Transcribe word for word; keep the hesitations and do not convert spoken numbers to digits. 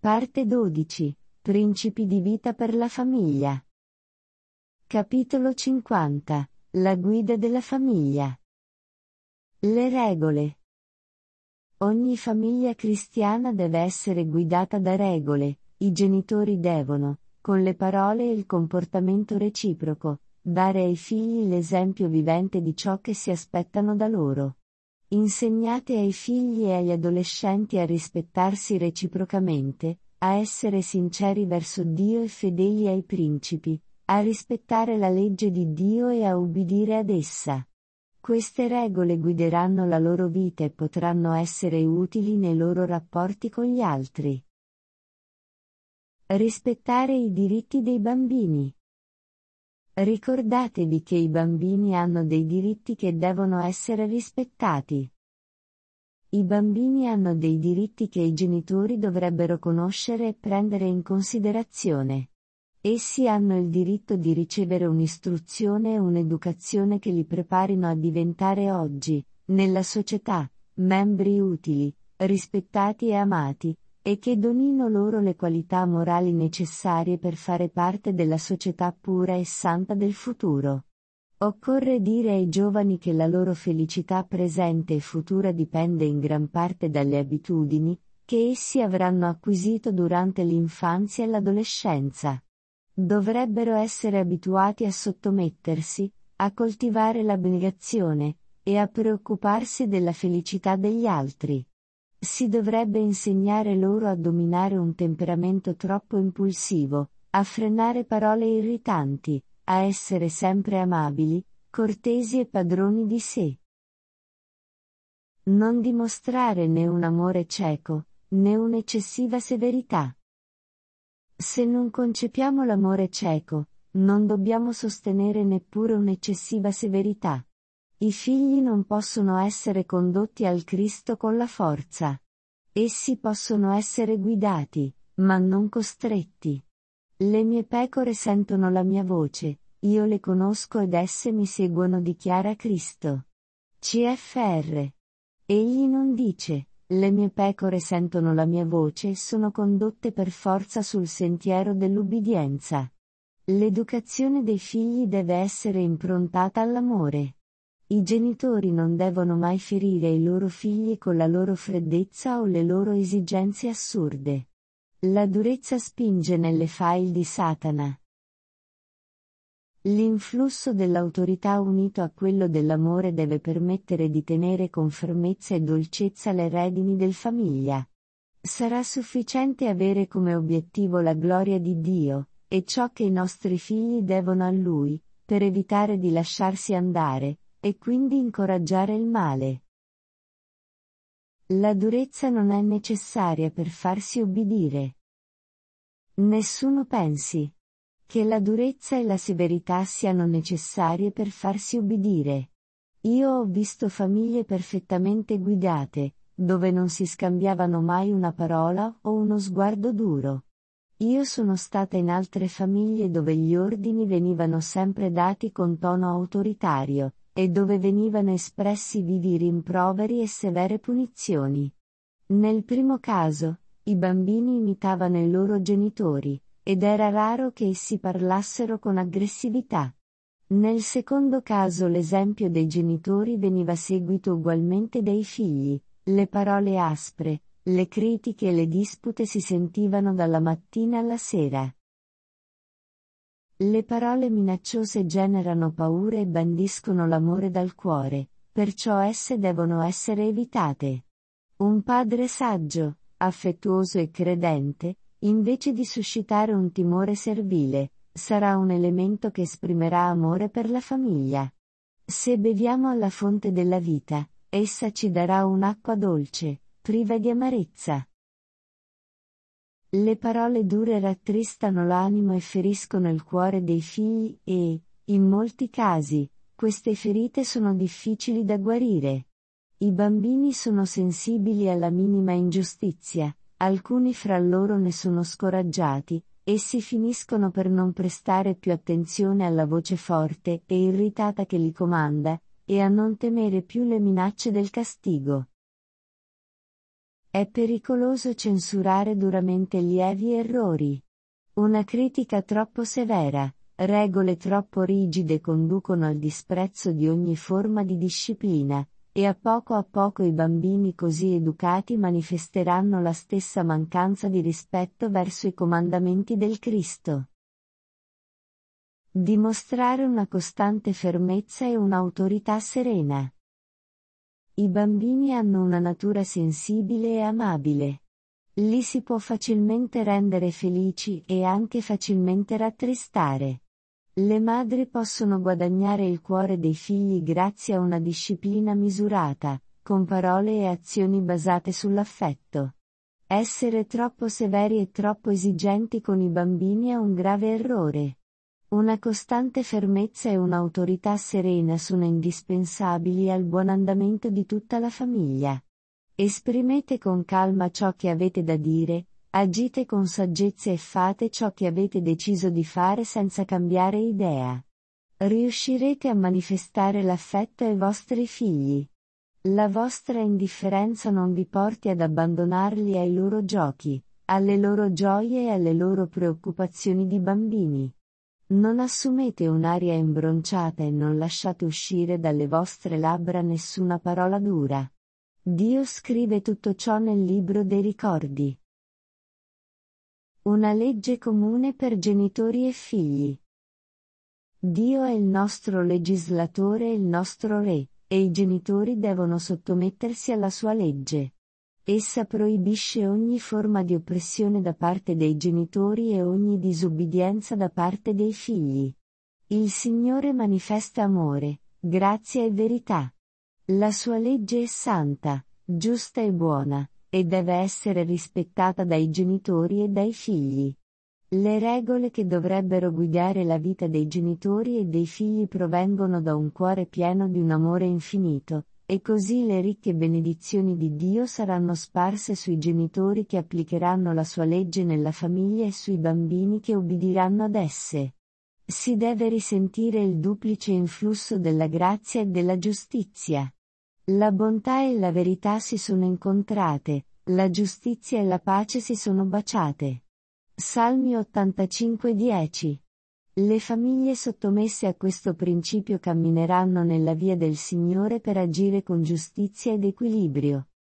Parte dodici. Principi di vita per la famiglia. Capitolo cinquanta. La guida della famiglia. Le regole. Ogni famiglia cristiana deve essere guidata da regole. I genitori devono, con le parole e il comportamento reciproco, dare ai figli l'esempio vivente di ciò che si aspettano da loro. Insegnate ai figli e agli adolescenti a rispettarsi reciprocamente, a essere sinceri verso Dio e fedeli ai principi, a rispettare la legge di Dio e a ubbidire ad essa. Queste regole guideranno la loro vita e potranno essere utili nei loro rapporti con gli altri. Rispettare i diritti dei bambini. Ricordatevi che i bambini hanno dei diritti che devono essere rispettati. I bambini hanno dei diritti che i genitori dovrebbero conoscere e prendere in considerazione. Essi hanno il diritto di ricevere un'istruzione e un'educazione che li preparino a diventare oggi, nella società, membri utili, rispettati e amati, e che donino loro le qualità morali necessarie per fare parte della società pura e santa del futuro. Occorre dire ai giovani che la loro felicità presente e futura dipende in gran parte dalle abitudini che essi avranno acquisito durante l'infanzia e l'adolescenza. Dovrebbero essere abituati a sottomettersi, a coltivare l'abnegazione, e a preoccuparsi della felicità degli altri. Si dovrebbe insegnare loro a dominare un temperamento troppo impulsivo, a frenare parole irritanti, a essere sempre amabili, cortesi e padroni di sé. Non dimostrare né un amore cieco, né un'eccessiva severità. Se non concepiamo l'amore cieco, non dobbiamo sostenere neppure un'eccessiva severità. I figli non possono essere condotti al Cristo con la forza. Essi possono essere guidati, ma non costretti. Le mie pecore sentono la mia voce, io le conosco ed esse mi seguono, dichiara Cristo. C F R. Egli non dice, le mie pecore sentono la mia voce e sono condotte per forza sul sentiero dell'ubbidienza. L'educazione dei figli deve essere improntata all'amore. I genitori non devono mai ferire i loro figli con la loro freddezza o le loro esigenze assurde. La durezza spinge nelle faille di Satana. L'influsso dell'autorità unito a quello dell'amore deve permettere di tenere con fermezza e dolcezza le redini del famiglia. Sarà sufficiente avere come obiettivo la gloria di Dio, e ciò che i nostri figli devono a Lui, per evitare di lasciarsi andare, e quindi incoraggiare il male. La durezza non è necessaria per farsi obbedire. Nessuno pensi che la durezza e la severità siano necessarie per farsi obbedire. Io ho visto famiglie perfettamente guidate, dove non si scambiavano mai una parola o uno sguardo duro. Io sono stata in altre famiglie dove gli ordini venivano sempre dati con tono autoritario, e dove venivano espressi vivi rimproveri e severe punizioni. Nel primo caso, i bambini imitavano i loro genitori, ed era raro che essi parlassero con aggressività. Nel secondo caso l'esempio dei genitori veniva seguito ugualmente dai figli, le parole aspre, le critiche e le dispute si sentivano dalla mattina alla sera. Le parole minacciose generano paura e bandiscono l'amore dal cuore, perciò esse devono essere evitate. Un padre saggio, affettuoso e credente, invece di suscitare un timore servile, sarà un elemento che esprimerà amore per la famiglia. Se beviamo alla fonte della vita, essa ci darà un'acqua dolce, priva di amarezza. Le parole dure rattristano l'animo e feriscono il cuore dei figli e, in molti casi, queste ferite sono difficili da guarire. I bambini sono sensibili alla minima ingiustizia, alcuni fra loro ne sono scoraggiati, essi finiscono per non prestare più attenzione alla voce forte e irritata che li comanda, e a non temere più le minacce del castigo. È pericoloso censurare duramente lievi errori. Una critica troppo severa, regole troppo rigide conducono al disprezzo di ogni forma di disciplina, e a poco a poco i bambini così educati manifesteranno la stessa mancanza di rispetto verso i comandamenti del Cristo. Dimostrare una costante fermezza e un'autorità serena. I bambini hanno una natura sensibile e amabile. Li si può facilmente rendere felici e anche facilmente rattristare. Le madri possono guadagnare il cuore dei figli grazie a una disciplina misurata, con parole e azioni basate sull'affetto. Essere troppo severi e troppo esigenti con i bambini è un grave errore. Una costante fermezza e un'autorità serena sono indispensabili al buon andamento di tutta la famiglia. Esprimete con calma ciò che avete da dire, agite con saggezza e fate ciò che avete deciso di fare senza cambiare idea. Riuscirete a manifestare l'affetto ai vostri figli. La vostra indifferenza non vi porti ad abbandonarli ai loro giochi, alle loro gioie e alle loro preoccupazioni di bambini. Non assumete un'aria imbronciata e non lasciate uscire dalle vostre labbra nessuna parola dura. Dio scrive tutto ciò nel libro dei ricordi. Una legge comune per genitori e figli. Dio è il nostro legislatore e il nostro re, e i genitori devono sottomettersi alla sua legge. Essa proibisce ogni forma di oppressione da parte dei genitori e ogni disubbidienza da parte dei figli. Il Signore manifesta amore, grazia e verità. La sua legge è santa, giusta e buona, e deve essere rispettata dai genitori e dai figli. Le regole che dovrebbero guidare la vita dei genitori e dei figli provengono da un cuore pieno di un amore infinito, e così le ricche benedizioni di Dio saranno sparse sui genitori che applicheranno la sua legge nella famiglia e sui bambini che ubbidiranno ad esse. Si deve risentire il duplice influsso della grazia e della giustizia. La bontà e la verità si sono incontrate, la giustizia e la pace si sono baciate. Salmi ottantacinque dieci. Le famiglie sottomesse a questo principio cammineranno nella via del Signore per agire con giustizia ed equilibrio.